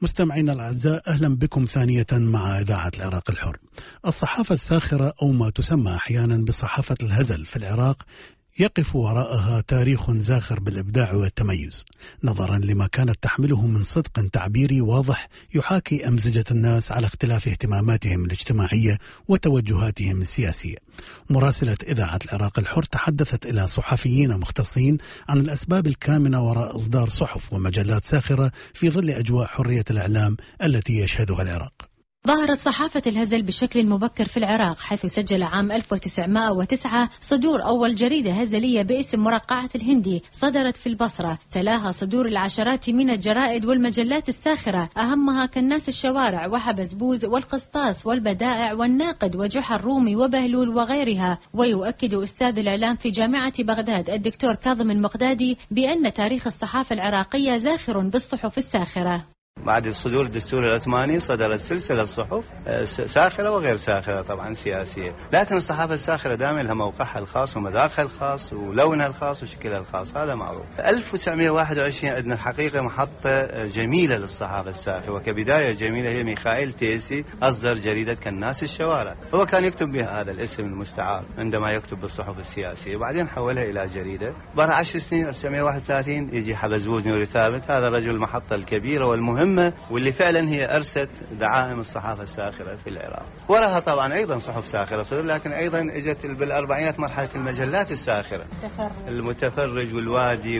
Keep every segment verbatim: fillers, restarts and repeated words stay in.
مستمعينا الأعزاء، أهلا بكم ثانية مع إذاعة العراق الحر. الصحافة الساخرة أو ما تسمى أحيانا بصحافة الهزل في العراق يقف وراءها تاريخ زاخر بالإبداع والتميز، نظرا لما كانت تحمله من صدق تعبيري واضح يحاكي أمزجة الناس على اختلاف اهتماماتهم الاجتماعية وتوجهاتهم السياسية. مراسلة إذاعة العراق الحر تحدثت إلى صحفيين مختصين عن الأسباب الكامنة وراء إصدار صحف ومجلات ساخرة في ظل أجواء حرية الإعلام التي يشهدها العراق. ظهرت صحافة الهزل بشكل مبكر في العراق، حيث سجل عام ألف وتسعمائة وتسعة صدور أول جريدة هزلية باسم مرقعة الهندي صدرت في البصرة، تلاها صدور العشرات من الجرائد والمجلات الساخرة، أهمها كالناس الشوارع وحبزبوز والقسطاس والبدائع والناقد وجحا الرومي وبهلول وغيرها. ويؤكد أستاذ الإعلام في جامعة بغداد الدكتور كاظم المقدادي بأن تاريخ الصحافة العراقية زاخر بالصحف الساخرة. بعد صدور الدستور العثماني صدرت سلسلة صحف ساخرة وغير ساخرة طبعا سياسية، لكن الصحافة الساخرة دائما لها موقعها الخاص ومذاقها الخاص ولونها الخاص وشكلها الخاص، هذا معروف. ألف وتسعمائة وواحد وعشرين عندنا الحقيقة محطة جميلة للصحافة الساخرة، وكبداية جميلة هي ميخائيل تيسي أصدر جريدة كالناس الشوارع، هو كان يكتب بها هذا الاسم المستعار عندما يكتب بالصحف السياسية، وبعدين حولها إلى جريدة. بعد عشر سنين ألف وتسعمائة وواحد وثلاثين يجي حبزبوز نوري ثابت، هذا رجل المحطة الكبيرة والمهمة واللي فعلا هي أرست دعائم الصحافة الساخرة في العراق. وراها طبعا أيضا صحف ساخرة صدر، لكن أيضا اجت بالأربعينات مرحلة المجلات الساخرة، المتفرج, المتفرج والوادي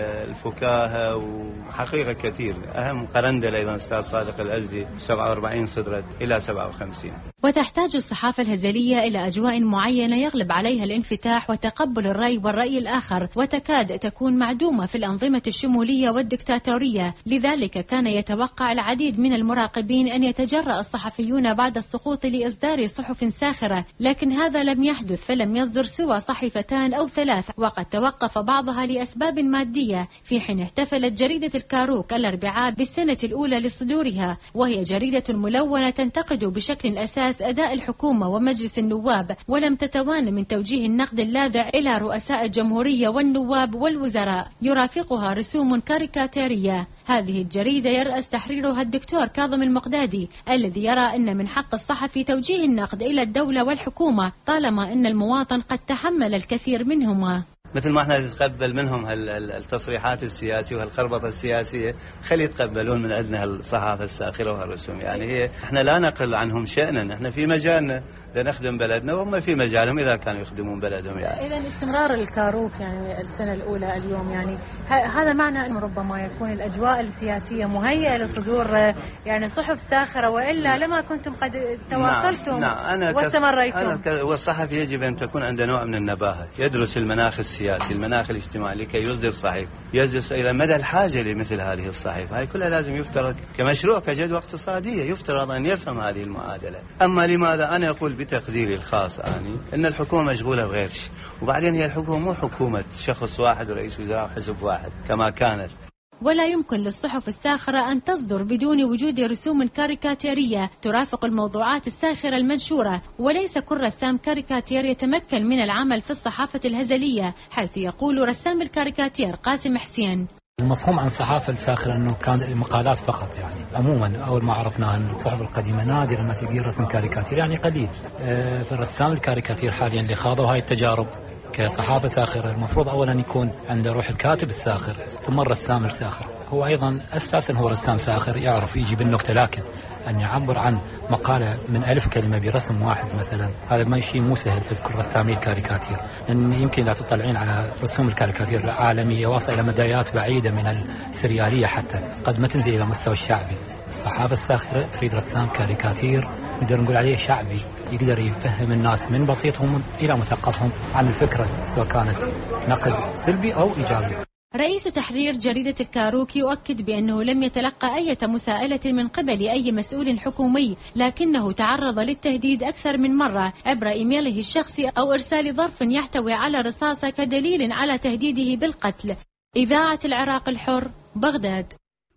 والفكاهة وحقيقة كثير، أهم قرندل أيضا أستاذ صادق الأزدي سبعة وأربعين صدرت إلى سبعة وخمسين. وتحتاج الصحافة الهزلية إلى أجواء معينة يغلب عليها الانفتاح وتقبل الرأي والرأي الآخر، وتكاد تكون معدومة في الأنظمة الشمولية والدكتاتورية. لذلك كان يتوقع العديد من المراقبين أن يتجرأ الصحفيون بعد السقوط لإصدار صحف ساخرة، لكن هذا لم يحدث، فلم يصدر سوى صحيفتان أو ثلاث، وقد توقف بعضها لأسباب مادية، في حين احتفلت جريدة الكاروك الأربعاء بالسنة الأولى لصدورها، وهي جريدة ملونة تنتقد بشكل أساس أداء الحكومة ومجلس النواب، ولم تتوان من توجيه النقد اللاذع إلى رؤساء الجمهورية والنواب والوزراء، يرافقها رسوم كاريكاتيرية. هذه الجريدة يرأس تحريرها الدكتور كاظم المقدادي، الذي يرى أن من حق الصحفي توجيه النقد إلى الدولة والحكومة طالما أن المواطن قد تحمل الكثير منهما. مثل ما احنا نتقبل منهم التصريحات السياسية وهالخربطة السياسية، خلي يتقبلون من عندنا الصحافة الساخرة وهالرسوم. يعني هي احنا لا نقل عنهم شأنا، احنا في مجالنا لنخدم بلدنا وهم في مجالهم إذا كانوا يخدمون بلدهم. يعني إذا استمرار الكاروك يعني السنة الأولى اليوم، يعني هذا معنى أنه ربما يكون الأجواء السياسية مهيئة لصدور يعني صحف ساخرة، وإلا لما كنتم قد تواصلتم. نعم. نعم. أنا واستمريتم. أنا والصحفي يجب أن تكون عنده نوع من النباهة، يدرس المناخ السياسي، المناخ الاجتماعي لكي يصدر صحيفة، يدرس إذا مدى الحاجة لمثل هذه الصحيفة. هاي كلها لازم يفترض كمشروع كجدوى اقتصادية، يفترض أن يفهم هذه المعادلة. أما لماذا أنا أقول بتقديري الخاص يعني أن الحكومة مشغولة بغير شيء، وبعدين هي الحكومة مو حكومة شخص واحد ورئيس وزراء وحزب واحد كما كانت. ولا يمكن للصحف الساخرة أن تصدر بدون وجود رسوم كاريكاتيرية ترافق الموضوعات الساخرة المنشورة، وليس كل رسام كاريكاتير يتمكن من العمل في الصحافة الهزلية، حيث يقول رسام الكاريكاتير قاسم حسين: المفهوم عن الصحافة الساخرة أنه كانت مقالات فقط، يعني عموما أول ما عرفنا أن الصحف القديمة نادرا ما تلقي رسم كاريكاتير، يعني قليل. أه فالرسام الكاريكاتير حاليا اللي خاضوا هاي التجارب كصحافة ساخرة المفروض أولا يكون عنده روح الكاتب الساخر ثم الرسام الساخر. هو أيضا أساسا هو رسام ساخر يعرف يجي بالنكتة، لكن أن يعبر عن مقالة من ألف كلمة برسم واحد مثلا، هذا ما شيء مو سهل تذكر رسامي الكاريكاتير، لأن يمكن لا تطلعين على رسوم الكاريكاتير العالمية واصلة إلى مدايات بعيدة من السريالية، حتى قد ما تنزل إلى مستوى الشعبي. الصحافة الساخرة تريد رسام كاريكاتير نقدر نقول عليه شعبي، يقدر يفهم الناس من بسيطهم إلى مثقفهم عن الفكرة، سواء كانت نقد سلبي أو إيجابي. رئيس تحرير جريدة الكاروك يؤكد بأنه لم يتلقى أي مساءلة من قبل أي مسؤول حكومي، لكنه تعرض للتهديد أكثر من مرة عبر إيميله الشخصي أو إرسال ظرف يحتوي على رصاصة كدليل على تهديده بالقتل. إذاعة العراق الحر، بغداد.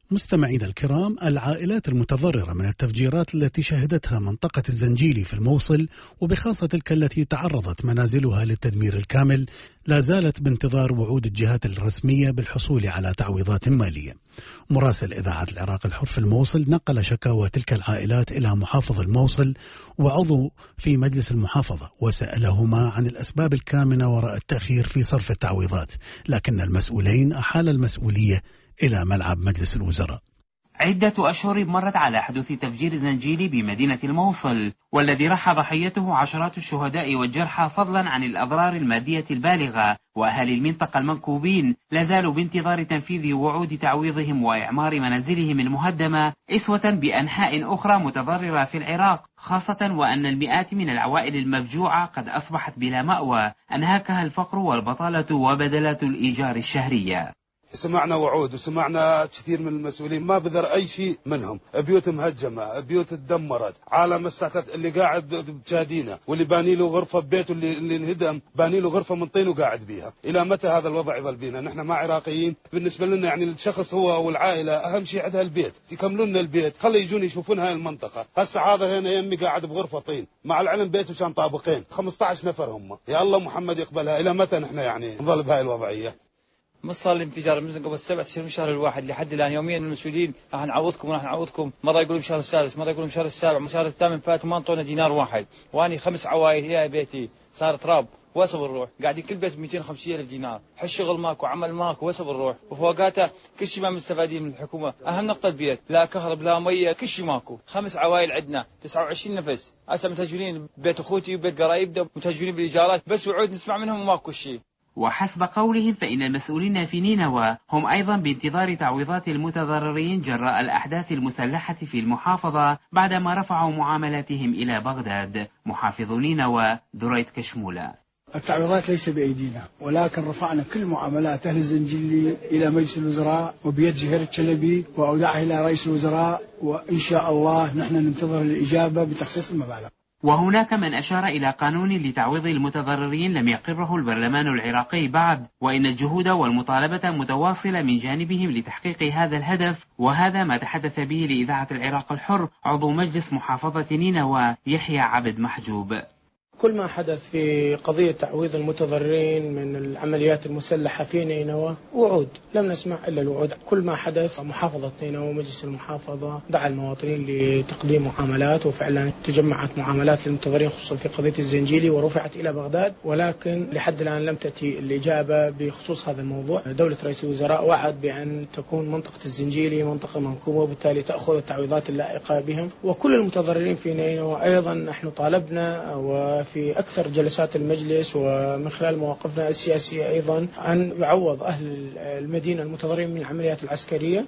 مستمعينا الكرام، العائلات المتضررة من التفجيرات التي شهدتها منطقة الزنجيلي في الموصل، وبخاصة تلك التي تعرضت منازلها للتدمير الكامل، لا زالت بانتظار وعود الجهات الرسمية بالحصول على تعويضات مالية. مراسل إذاعة العراق الحر في الموصل نقل شكاوى تلك العائلات إلى محافظ الموصل وعضو في مجلس المحافظة، وسألهما عن الأسباب الكامنة وراء التأخير في صرف التعويضات، لكن المسؤولين أحال المسؤولية إلى ملعب مجلس الوزراء. عدة أشهر مرت على حدوث تفجير الزنجيلي بمدينة الموصل، والذي راح ضحيته عشرات الشهداء والجرحى، فضلا عن الأضرار المادية البالغة. وأهالي المنطقة المنكوبين لا زالوا بانتظار تنفيذ وعود تعويضهم وإعمار منازلهم المهدمة، إسوة بأنحاء أخرى متضررة في العراق، خاصة وأن المئات من العوائل المفجوعة قد أصبحت بلا مأوى أنهاكها الفقر والبطالة وبدلات الإيجار الشهرية. سمعنا وعود وسمعنا كثير من المسؤولين ما بذر أي شيء منهم، بيوت مهجمة، بيوت تدمرت، عالم الساكت اللي قاعد بجادينا واللي باني له غرفة ببيته اللي, اللي انهدم باني له غرفة من طين وقاعد بيها. إلى متى هذا الوضع يظل بينا؟ نحن ما عراقيين، بالنسبة لنا يعني الشخص هو والعائلة أهم شيء عندها البيت، يكملوا لنا البيت، خلي يجون يشوفون هاي المنطقة. هسه هذا هنا يمي قاعد بغرفة طين، مع العلم بيته كان طابقين، خمسة عشر نفر هم. يا الله محمد يقبلها. إلى متى نحن يعني نظل بهاي الوضعية؟ مش صار الانفجار من قبل سبع سنين من الشهر الواحد لحد الان يوميا المسؤولين راح نعوضكم وراح نعوضكم، مره يقولون الشهر السادس، مره يقولون الشهر السابع، الشهر الثامن فات وما انطونا دينار واحد، واني خمس عوائل الى بيتي صار تراب وسب الروح، قاعدين كل بيت مئتين وخمسين ألف دينار، حش شغل ماكو، عمل ماكو، وسب الروح، وفوقاته كل شيء ما مستفادين من الحكومه، اهم نقطه البيت، لا كهرب لا ميه، كل شيء ماكو، خمس عوائل عندنا تسعة وعشرين نفس، هسه متهجرين ببيت اخوتي وبيت قرايبنا متهجرين بالايجارات، بس وعود نسمع منهم وماكو شيء. وحسب قولهم فإن المسؤولين في نينوى هم أيضا بانتظار تعويضات المتضررين جراء الأحداث المسلحة في المحافظة بعدما رفعوا معاملاتهم إلى بغداد. محافظ نينوى دريد كشمولة: التعويضات ليس بأيدينا، ولكن رفعنا كل معاملات أهل الزنجيلي إلى مجلس الوزراء وبيد زهير الشلبي وأودعها إلى رئيس الوزراء، وإن شاء الله نحن ننتظر الإجابة بتخصيص المبالغ. وهناك من أشار إلى قانون لتعويض المتضررين لم يقره البرلمان العراقي بعد، وإن الجهود والمطالبة متواصلة من جانبهم لتحقيق هذا الهدف، وهذا ما تحدث به لإذاعة العراق الحر عضو مجلس محافظة نينوى يحيى عبد محجوب. كل ما حدث في قضية تعويض المتضررين من العمليات المسلحة في نينوى وعود، لم نسمع إلا الوعود. كل ما حدث محافظة نينوى ومجلس المحافظة دعا المواطنين لتقديم معاملات، وفعلا تجمعت معاملات للمتضررين خصوصا في قضية الزنجيلي ورفعت إلى بغداد، ولكن لحد الآن لم تأتي الإجابة بخصوص هذا الموضوع. دولة رئيس الوزراء وعد بأن تكون منطقة الزنجيلي منطقة منكوبة وبالتالي تأخذ التعويضات اللائقة بهم، وكل المتضررين في نينوى. أيضا نحن طالبنا و في أكثر جلسات المجلس ومن خلال مواقفنا السياسية أيضا أن يعوض أهل المدينة المتضررين من العمليات العسكرية.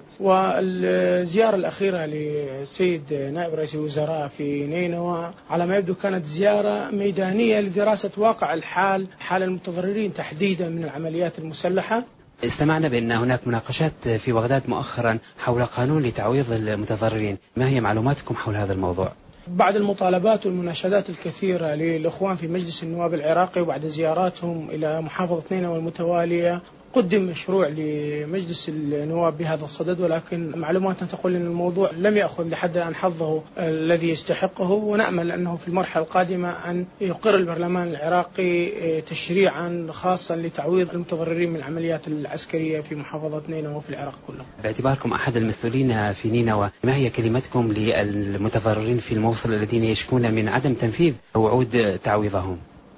والزيارة الأخيرة للسيد نائب رئيس الوزراء في نينوى على ما يبدو كانت زيارة ميدانية لدراسة واقع الحال، حال المتضررين تحديدا من العمليات المسلحة. استمعنا بأن هناك مناقشات في بغداد مؤخرا حول قانون لتعويض المتضررين، ما هي معلوماتكم حول هذا الموضوع؟ بعد المطالبات والمناشدات الكثيرة للإخوان في مجلس النواب العراقي وبعد زياراتهم إلى محافظة نينوى المتوالية قدم مشروع لمجلس النواب بهذا الصدد، ولكن معلوماتنا تقول أن الموضوع لم يأخذ لحد الآن حظه الذي يستحقه، ونأمل أنه في المرحلة القادمة أن يقر البرلمان العراقي تشريعا خاصا لتعويض المتضررين من العمليات العسكرية في محافظة نينوى وفي العراق كله. باعتباركم أحد المسؤولين في نينوى، ما هي كلمتكم للمتضررين في الموصل الذين يشكون من عدم تنفيذ وعود تعويضهم؟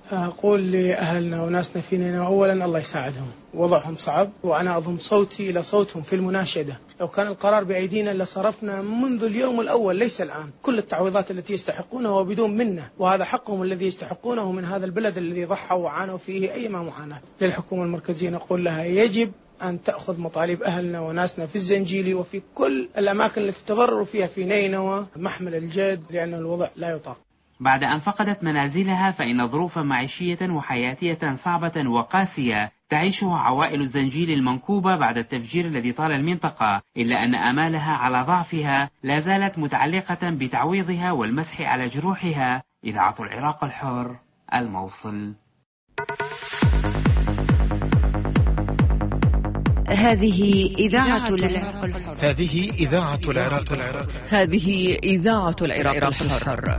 أقول لأهلنا وناسنا في نينوى أولا الله يساعدهم، وضعهم صعب، وأنا أضم صوتي إلى صوتهم في المناشدة. لو كان القرار بأيدينا لصرفنا منذ اليوم الأول ليس الآن كل التعويضات التي يستحقونها وبدون منه، وهذا حقهم الذي يستحقونه من هذا البلد الذي ضحوا وعانوا فيه أيما معاناة. للحكومة المركزية نقول لها يجب أن تأخذ مطالب أهلنا وناسنا في الزنجيلي وفي كل الأماكن التي تضرروا فيها في نينوى محمل الجد، لأن الوضع لا يطاق. بعد أن فقدت منازلها فإن ظروفا معيشية وحياتية صعبة وقاسية تعيشها عوائل الزنجيل المنكوبة بعد التفجير الذي طال المنطقة، إلا أن آمالها على ضعفها لا زالت متعلقة بتعويضها والمسح على جروحها. إذاعة العراق الحر، الموصل. هذه إذاعة العراق الحر. هذه إذاعة العراق الحر. هذه إذاعة العراق الحر.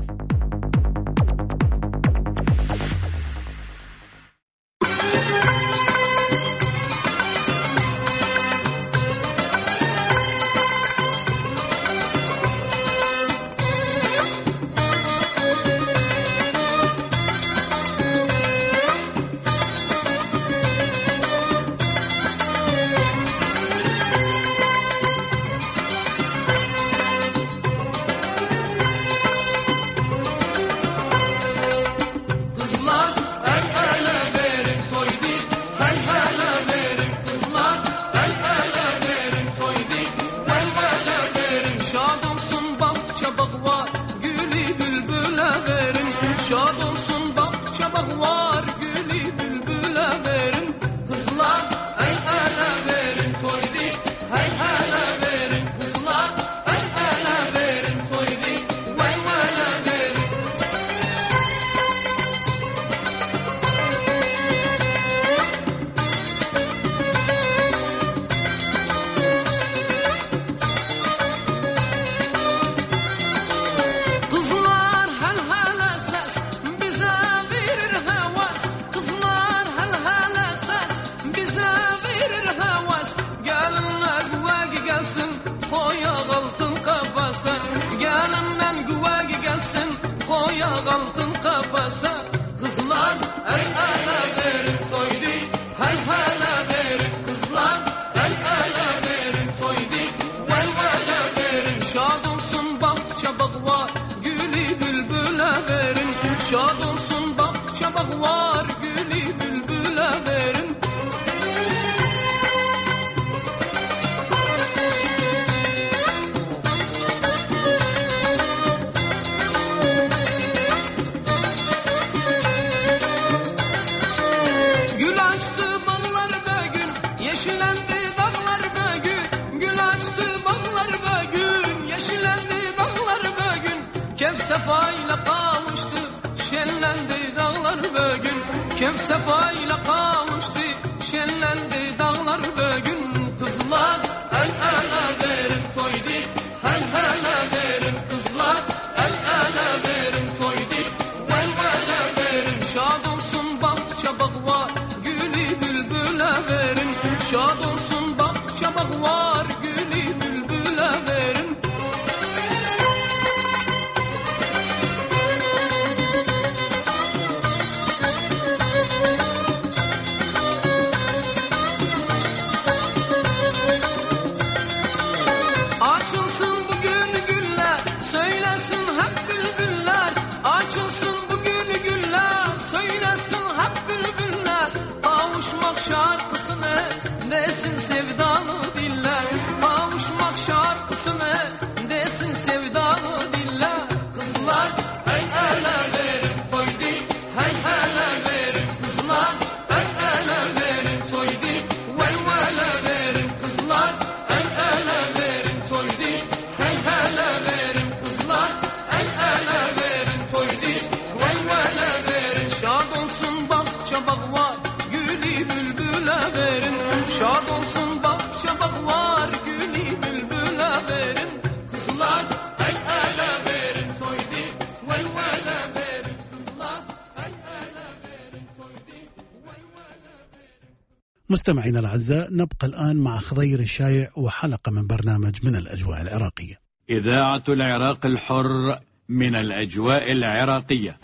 مستمعينا الأعزاء، نبقى الآن مع خضير الشايع وحلقة من برنامج من الأجواء العراقية. إذاعة العراق الحر من الأجواء العراقية.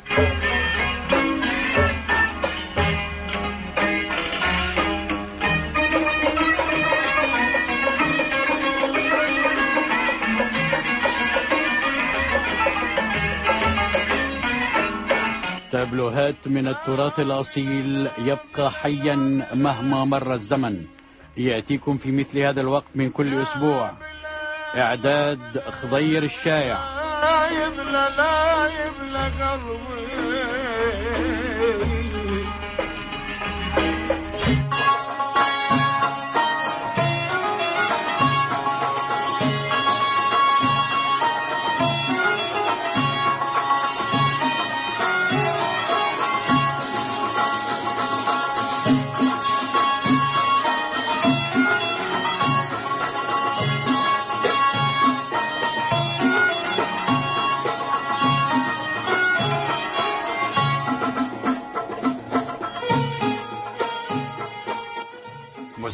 تابلوهات من التراث الأصيل يبقى حيا مهما مر الزمن، يأتيكم في مثل هذا الوقت من كل أسبوع. إعداد خضير الشايع. لا يبلى لا يبلى قلبي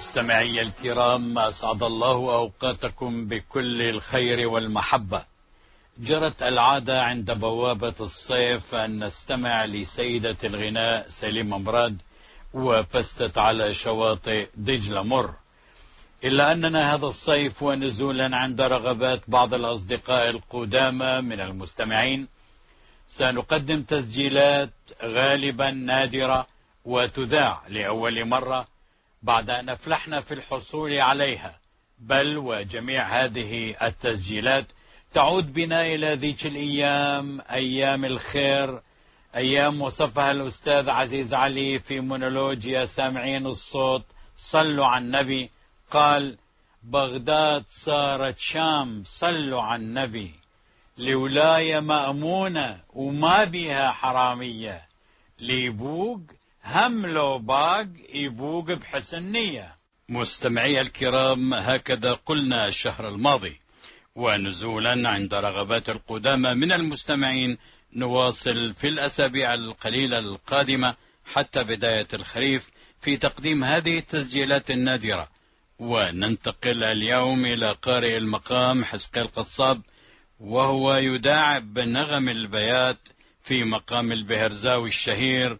مستمعي الكرام، أسعد الله أوقاتكم بكل الخير والمحبة. جرت العادة عند بوابة الصيف أن نستمع لسيدة الغناء سليمة مراد وفستت على شواطئ دجلة مر، إلا أننا هذا الصيف ونزولا عند رغبات بعض الأصدقاء القدامى من المستمعين سنقدم تسجيلات غالبا نادرة وتذاع لأول مرة بعد أن أفلحنا في الحصول عليها، بل وجميع هذه التسجيلات تعود بنا إلى ذيك الأيام، أيام الخير، أيام وصفها الأستاذ عزيز علي في مونولوج يا سامعين الصوت صلوا على النبي. قال: بغداد صارت شام صلوا على النبي، لولاية مأمونة وما بيها حرامية، ليبوق هم لو باق يبوق بحسن نية. مستمعي الكرام، هكذا قلنا الشهر الماضي، ونزولا عند رغبات القدامى من المستمعين نواصل في الأسابيع القليلة القادمة حتى بداية الخريف في تقديم هذه التسجيلات النادرة. وننتقل اليوم إلى قارئ المقام حسقي القصاب، وهو يداعب نغم البيات في مقام البهرزاوي الشهير.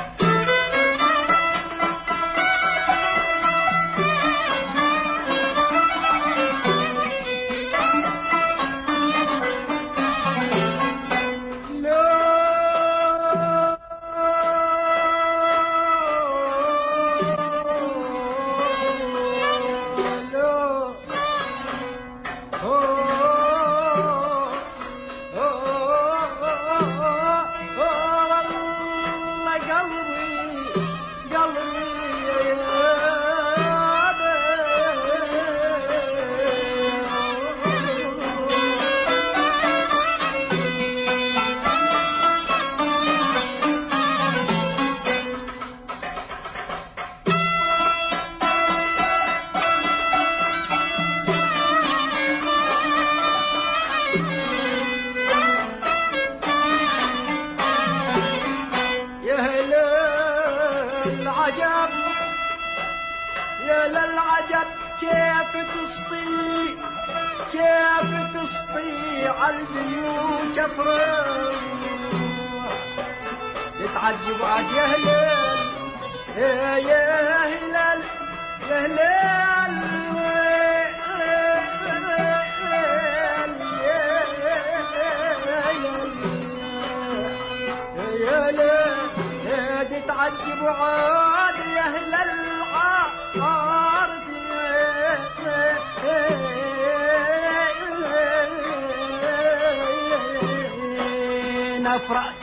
يتعجب عاد يا هلال يا هلال يا هلال يا هلال يتعجب عاد يا هلال عارف نفرق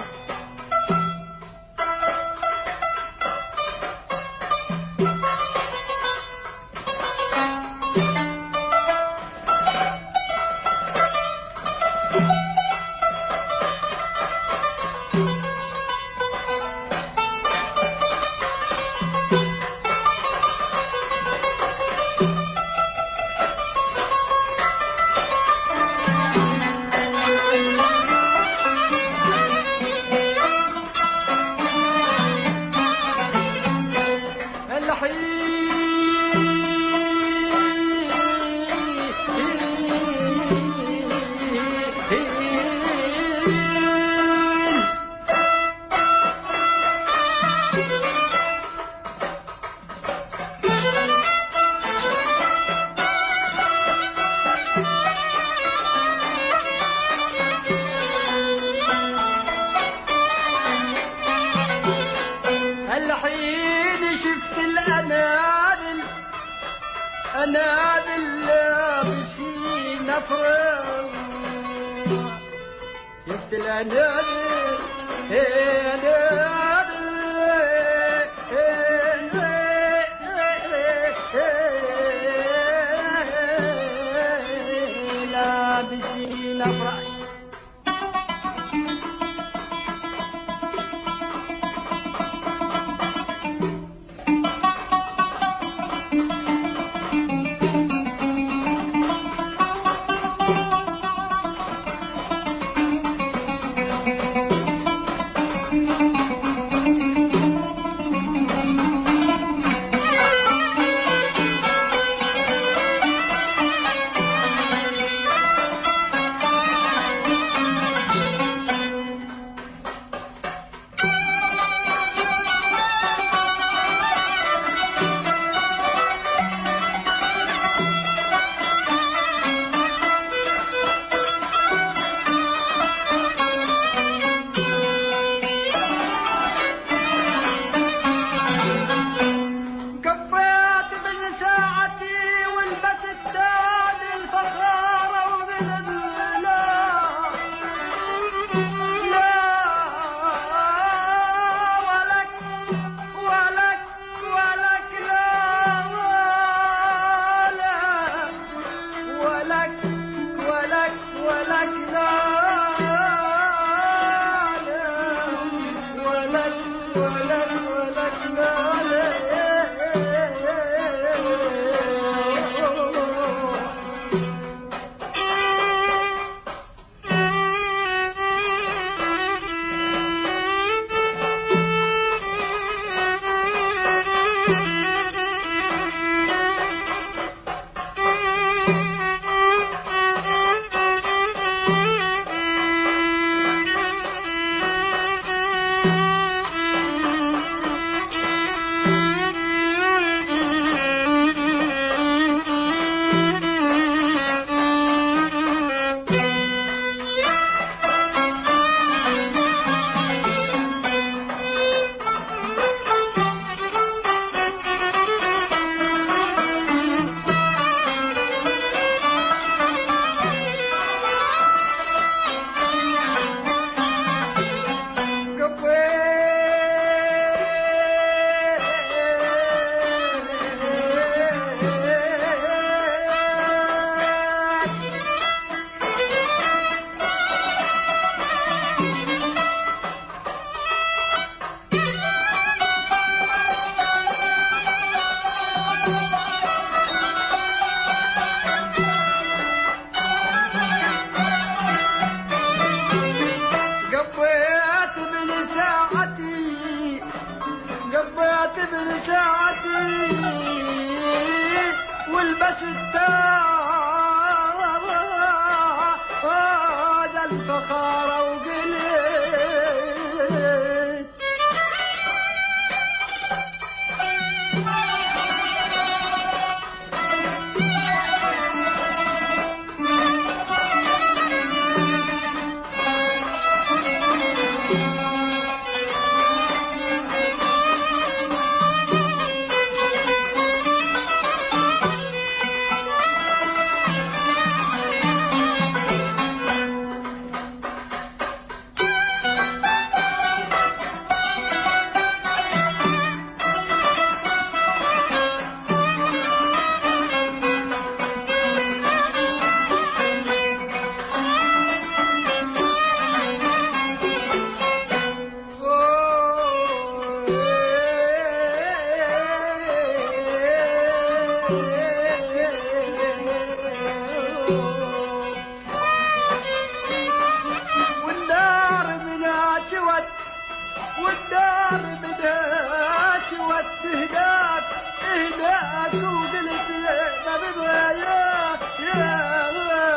والنار منها جوت والنار منها جوت هناك هناك وقلت ما ببغى يا يا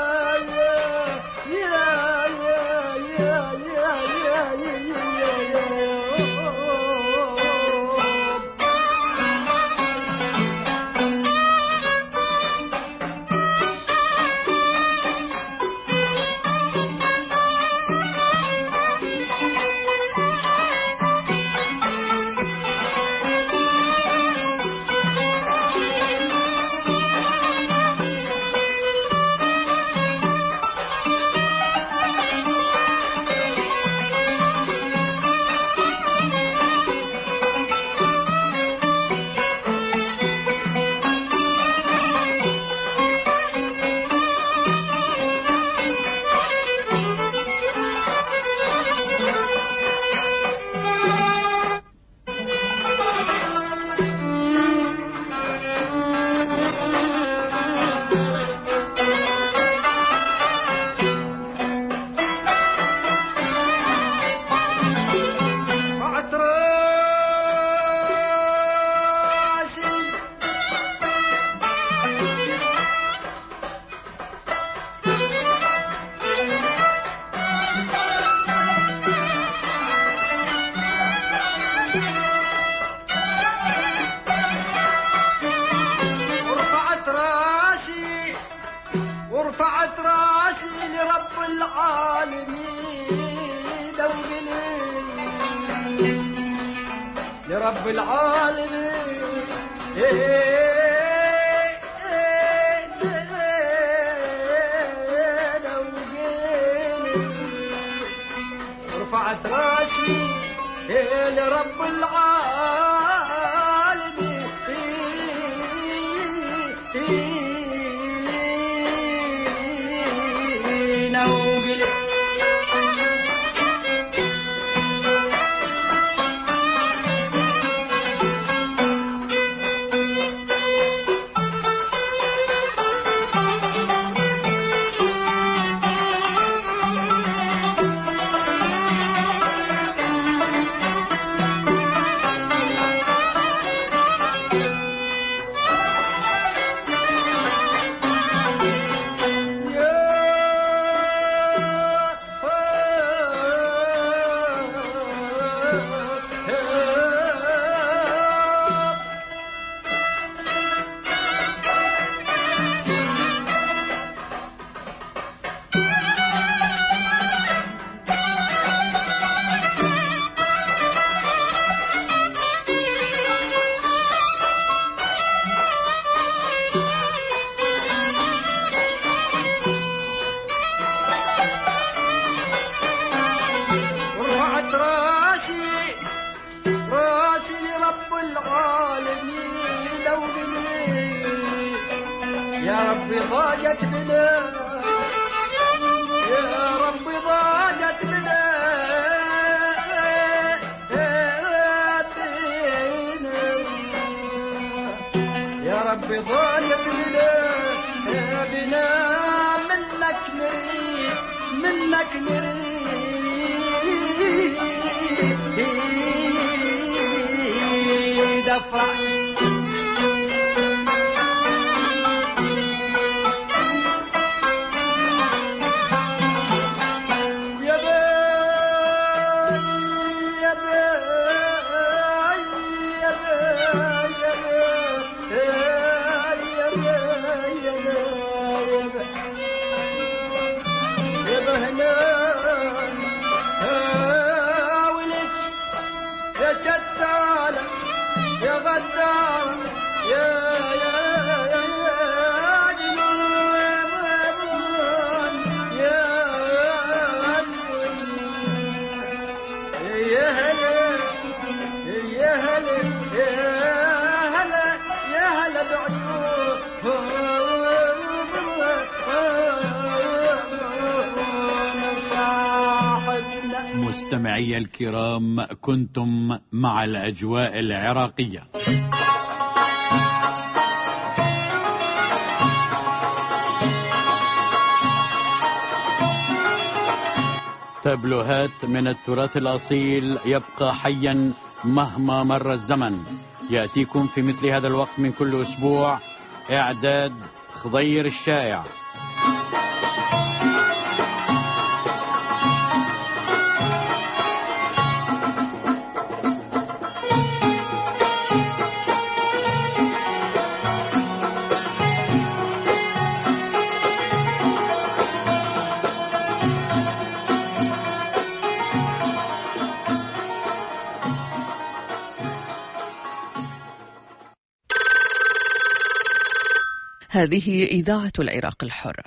ورفعت راسي لرب العالمين وقلت لرب العالمين ورفعت راسي لرب العالمين يا ربي ضاقت بنا يا ربي ضاقت بنا يا ربي ضاقت بنا بنا منك نريد منك نريد افرح يا غدار يا يا يا يا يا هلا يا هلا يا هلا يا هلا بعيون مستمعي الكرام، كنتم مع الأجواء العراقية. تابلوهات من التراث الأصيل يبقى حيا مهما مر الزمن. يأتيكم في مثل هذا الوقت من كل أسبوع إعداد خضير الشائع. هذه إذاعة العراق الحر.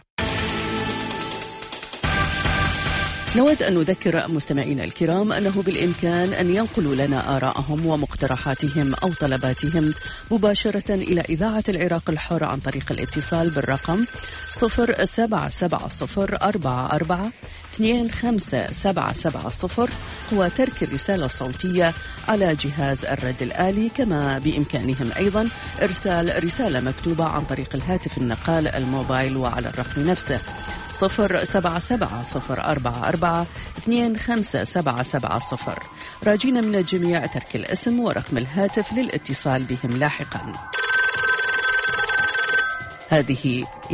نود أن نذكر مستمعينا الكرام أنه بالإمكان أن ينقلوا لنا آراءهم ومقترحاتهم أو طلباتهم مباشرة إلى إذاعة العراق الحر عن طريق الاتصال بالرقم صفر سبعة سبعة صفر أربعة أربعة اثنين خمسة سبعة سبعة صفر وترك الرسالة الصوتية على جهاز الرد الآلي. كما بإمكانهم أيضا إرسال رسالة مكتوبة عن طريق الهاتف النقال الموبايل وعلى الرقم نفسه صفر سبعة سبعة صفر أربعة أربعة اثنين خمسة سبعة سبعة صفر. راجين من الجميع ترك الاسم ورقم الهاتف للاتصال بهم لاحقا. هذه